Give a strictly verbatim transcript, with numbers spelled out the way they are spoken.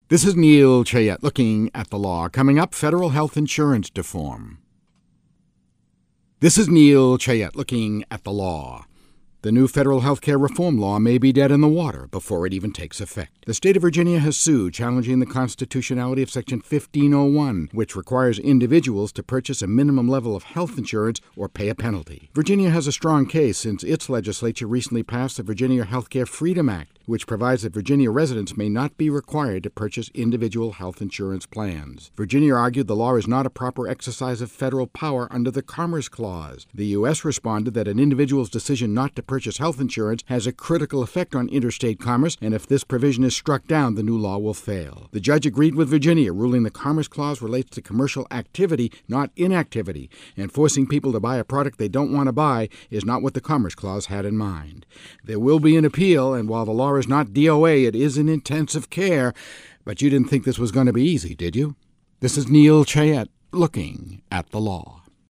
This is Neil Chayette looking at the law. Coming up, federal health insurance reform. This is Neil Chayette looking at the law. The new federal health care reform law may be dead in the water before it even takes effect. The state of Virginia has sued, challenging the constitutionality of Section fifteen oh one, which requires individuals to purchase a minimum level of health insurance or pay a penalty. Virginia has a strong case since its legislature recently passed the Virginia Healthcare Freedom Act, which provides that Virginia residents may not be required to purchase individual health insurance plans. Virginia argued the law is not a proper exercise of federal power under the Commerce Clause. The U S responded that an individual's decision not to purchase health insurance has a critical effect on interstate commerce, and if this provision is struck down, the new law will fail. The judge agreed with Virginia, ruling the Commerce Clause relates to commercial activity, not inactivity, and forcing people to buy a product they don't want to buy is not what the Commerce Clause had in mind. There will be an appeal, and while the law is not D O A, it is in intensive care. But you didn't think this was going to be easy, did you? This is Neil Chayette looking at the law.